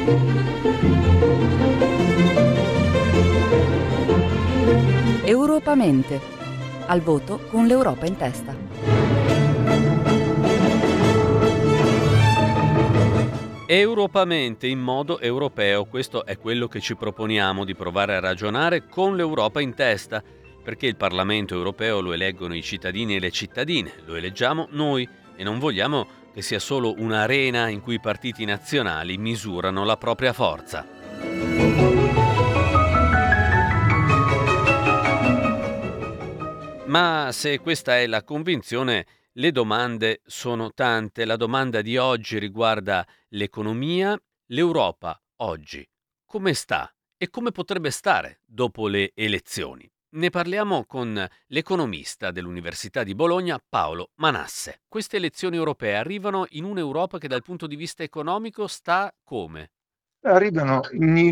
Europamente. Al voto con l'Europa in testa. Europamente, in modo europeo, questo è quello che ci proponiamo di provare a ragionare con l'Europa in testa, perché il Parlamento europeo lo eleggono i cittadini e le cittadine, lo eleggiamo noi e non vogliamo che sia solo un'arena in cui i partiti nazionali misurano la propria forza. Ma se questa è la convinzione, le domande sono tante. La domanda di oggi riguarda l'economia. L'Europa oggi come sta e come potrebbe stare dopo le elezioni? Ne parliamo con l'economista dell'Università di Bologna, Paolo Manasse. Queste elezioni europee arrivano in un'Europa che dal punto di vista economico sta come? Arrivano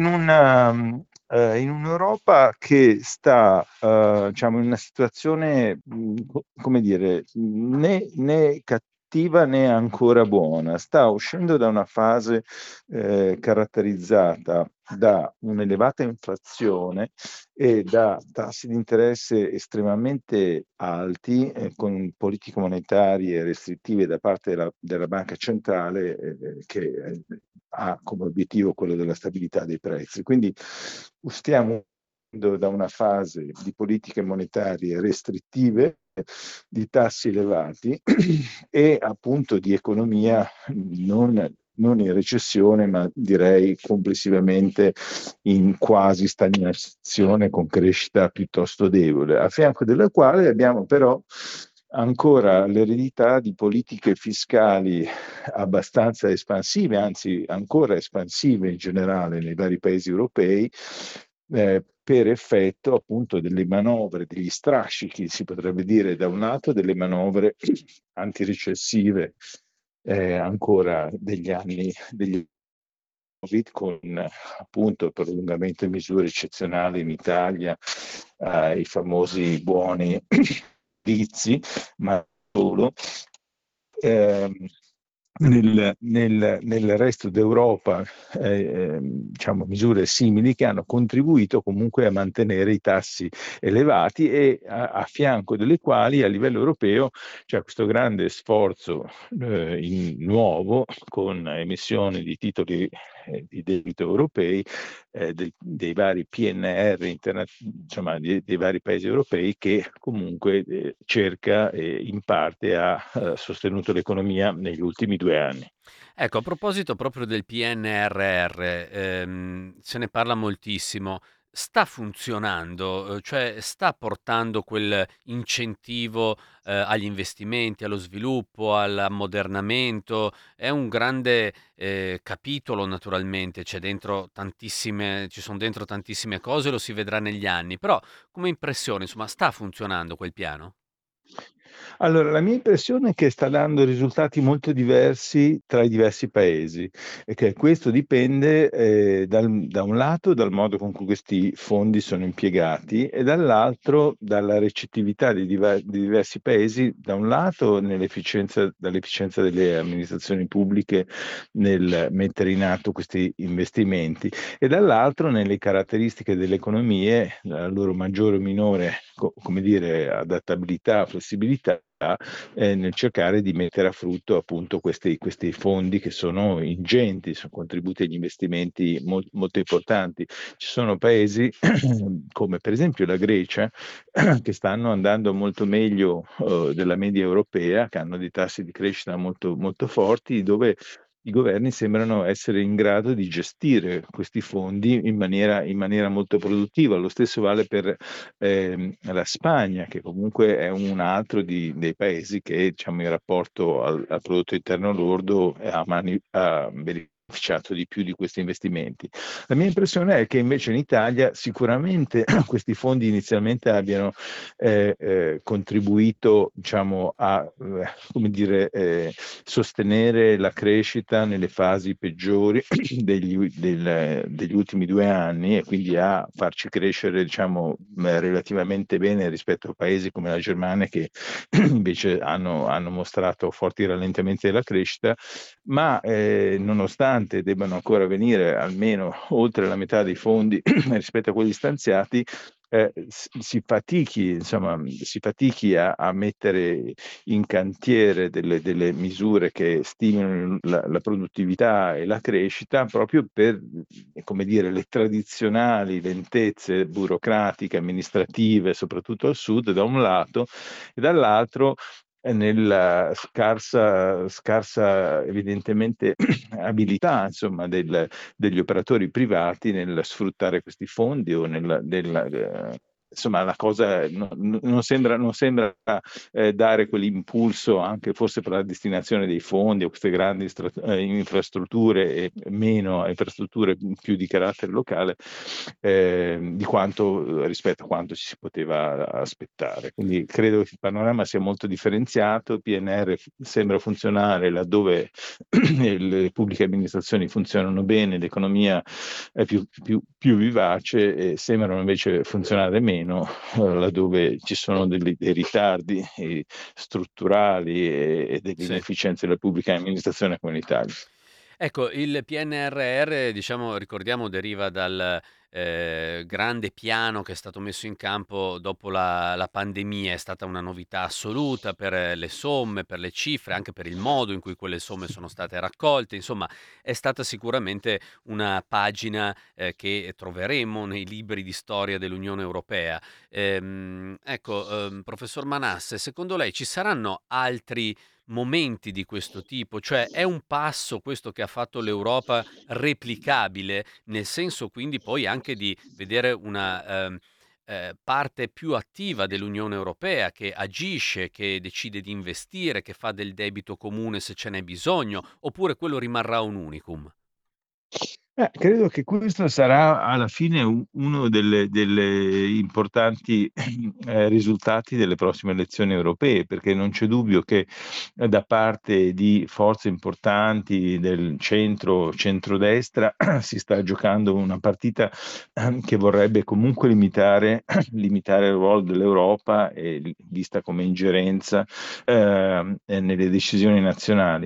in un'Europa che sta, diciamo, in una situazione, come dire, né cattiva né ancora buona. Sta uscendo da una fase caratterizzata da un'elevata inflazione e da tassi di interesse estremamente alti, con politiche monetarie restrittive da parte della Banca Centrale, che ha come obiettivo quello della stabilità dei prezzi. Quindi stiamo uscendo da una fase di politiche monetarie restrittive, di tassi elevati e appunto di economia non in recessione, ma direi complessivamente in quasi stagnazione con crescita piuttosto debole, a fianco della quale abbiamo però ancora l'eredità di politiche fiscali abbastanza espansive, anzi ancora espansive in generale nei vari paesi europei, per effetto appunto delle manovre, degli strascichi, si potrebbe dire da un lato, delle manovre antirecessive ancora degli anni degli Covid, con appunto il prolungamento di misure eccezionali in Italia, i famosi buoni vizi, ma solo. Nel resto d'Europa, diciamo, misure simili che hanno contribuito comunque a mantenere i tassi elevati e a fianco delle quali a livello europeo c'è questo grande sforzo nuovo con emissioni di titoli di debito europei, dei vari PNR insomma, dei vari paesi europei, che comunque cerca e in parte ha sostenuto l'economia negli ultimi 2 anni. Ecco, a proposito proprio del PNRR, se ne parla moltissimo. Sta funzionando? Cioè sta portando quel incentivo, agli investimenti, allo sviluppo, all'ammodernamento? È un grande, capitolo naturalmente, ci son dentro tantissime cose, lo si vedrà negli anni, però come impressione, insomma, sta funzionando quel piano? Allora, la mia impressione è che sta dando risultati molto diversi tra i diversi paesi e che questo dipende da un lato dal modo con cui questi fondi sono impiegati e dall'altro dalla recettività di diversi paesi, da un lato dall'efficienza delle amministrazioni pubbliche nel mettere in atto questi investimenti e dall'altro nelle caratteristiche delle economie, la loro maggiore o minore, come dire, adattabilità, flessibilità, nel cercare di mettere a frutto appunto questi fondi che sono ingenti, sono contributi agli investimenti molto importanti. Ci sono paesi come per esempio la Grecia che stanno andando molto meglio della media europea, che hanno dei tassi di crescita molto, molto forti, dove i governi sembrano essere in grado di gestire questi fondi in maniera molto produttiva. Lo stesso vale per la Spagna, che comunque è un altro dei paesi che, diciamo, in rapporto al prodotto interno lordo ha beneficiato di più di questi investimenti. La mia impressione è che invece in Italia sicuramente questi fondi inizialmente abbiano contribuito, diciamo, a come dire, sostenere la crescita nelle fasi peggiori degli ultimi 2 anni e quindi a farci crescere, diciamo, relativamente bene rispetto a paesi come la Germania, che invece hanno mostrato forti rallentamenti della crescita, ma nonostante nonostante debbano ancora venire almeno oltre la metà dei fondi rispetto a quelli stanziati, si fatichi, insomma, si fatichi a mettere in cantiere delle misure che stimolino la produttività e la crescita, proprio per, come dire, le tradizionali lentezze burocratiche, amministrative, soprattutto al sud, da un lato, e dall'altro nella scarsa evidentemente abilità, insomma, degli operatori privati nel sfruttare questi fondi o insomma, la cosa non sembra dare quell'impulso anche forse per la destinazione dei fondi a queste grandi infrastrutture e meno a infrastrutture più di carattere locale, di quanto rispetto a quanto ci si poteva aspettare. Quindi credo che il panorama sia molto differenziato. Il PNR sembra funzionare laddove le pubbliche amministrazioni funzionano bene, l'economia è più vivace, e sembrano invece funzionare meno laddove ci sono dei ritardi strutturali e delle Sì. inefficienze della pubblica amministrazione come in Italia. Ecco, il PNRR, diciamo, ricordiamo, deriva dal grande piano che è stato messo in campo dopo la pandemia. È stata una novità assoluta per le somme, per le cifre, anche per il modo in cui quelle somme sono state raccolte. Insomma, è stata sicuramente una pagina che troveremo nei libri di storia dell'Unione Europea. Ecco, professor Manasse, secondo lei ci saranno altri momenti di questo tipo? Cioè, è un passo questo che ha fatto l'Europa replicabile, nel senso quindi poi anche di vedere una parte più attiva dell'Unione Europea che agisce, che decide di investire, che fa del debito comune se ce n'è bisogno, oppure quello rimarrà un unicum? Credo che questo sarà alla fine uno delle importanti risultati delle prossime elezioni europee, perché non c'è dubbio che da parte di forze importanti del centrodestra si sta giocando una partita che vorrebbe comunque limitare il ruolo dell'Europa, vista come ingerenza nelle decisioni nazionali.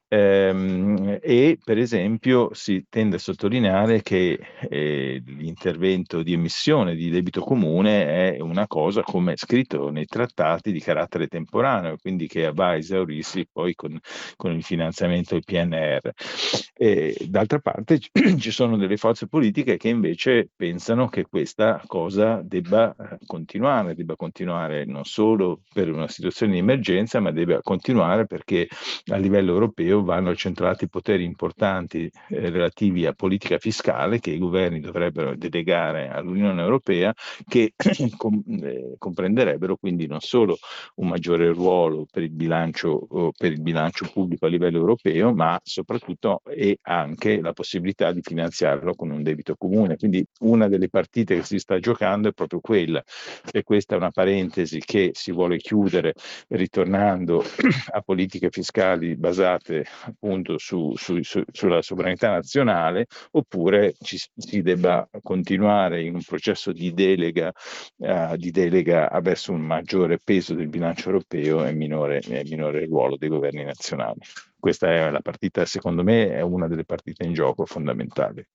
E per esempio si tende a sottolineare che l'intervento di emissione di debito comune è una cosa, come è scritto nei trattati, di carattere temporaneo, quindi che va a esaurirsi poi con il finanziamento del PNR. D'altra parte ci sono delle forze politiche che invece pensano che questa cosa debba continuare non solo per una situazione di emergenza, ma debba continuare perché a livello europeo vanno accentrati poteri importanti relativi a politica fiscale che i governi dovrebbero delegare all'Unione Europea, che comprenderebbero quindi non solo un maggiore ruolo per il bilancio pubblico a livello europeo, ma soprattutto e anche la possibilità di finanziarlo con un debito comune. Quindi una delle partite che si sta giocando è proprio quella, e questa è una parentesi che si vuole chiudere ritornando a politiche fiscali basate appunto sulla sovranità nazionale, oppure si debba continuare in un processo di delega verso un maggiore peso del bilancio europeo e minore ruolo dei governi nazionali. Questa è la partita, secondo me, è una delle partite in gioco fondamentali.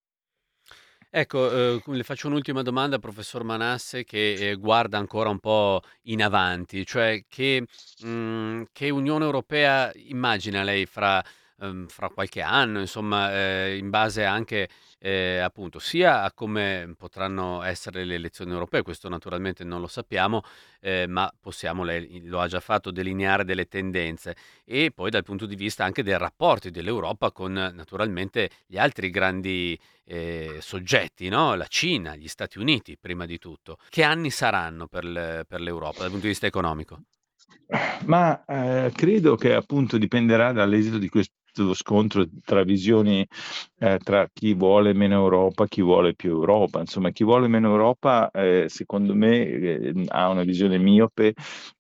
Ecco, le faccio un'ultima domanda, professor Manasse, che guarda ancora un po' in avanti, cioè che Unione Europea immagina lei fra qualche anno, insomma, in base anche, appunto, sia a come potranno essere le elezioni europee, questo naturalmente non lo sappiamo, ma possiamo, lei lo ha già fatto, delineare delle tendenze, e poi dal punto di vista anche dei rapporti dell'Europa con naturalmente gli altri grandi soggetti, no? La Cina, gli Stati Uniti, prima di tutto. Che anni saranno per l'Europa dal punto di vista economico? Ma credo che appunto dipenderà dall'esito di questo scontro tra visioni, tra chi vuole meno Europa, chi vuole più Europa. Insomma, chi vuole meno Europa, secondo me, ha una visione miope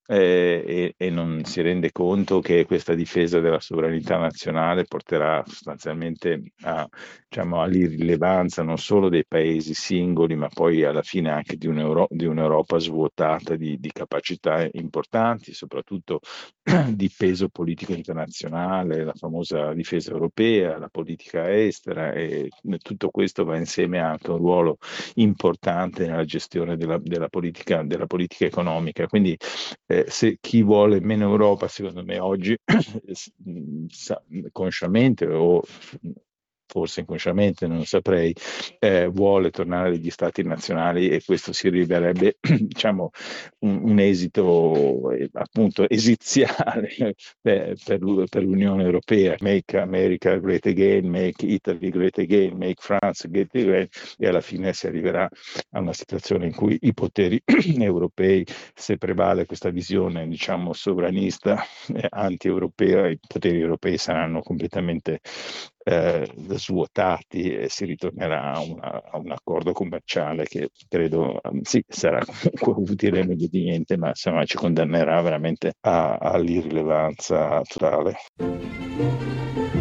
e non si rende conto che questa difesa della sovranità nazionale porterà sostanzialmente diciamo, all'irrilevanza non solo dei paesi singoli, ma poi alla fine anche di un'Europa svuotata di capacità importanti, soprattutto di peso politico internazionale, la famosa difesa europea, la politica estera, e tutto questo va insieme anche a un ruolo importante nella gestione della politica economica. Quindi se chi vuole meno Europa, secondo me oggi, consciamente o forse inconsciamente, non saprei, vuole tornare agli stati nazionali, e questo si rivelerebbe diciamo, un esito appunto esiziale per l'Unione Europea. Make America Great Again, make Italy Great Again, make France Great Again, e alla fine si arriverà a una situazione in cui i poteri europei, se prevale questa visione, diciamo, sovranista, anti-europea, i poteri europei saranno completamente svuotati, e si ritornerà a un accordo commerciale che credo sì, sarà comunque utile meglio di niente, ma insomma ci condannerà veramente all'irrilevanza totale.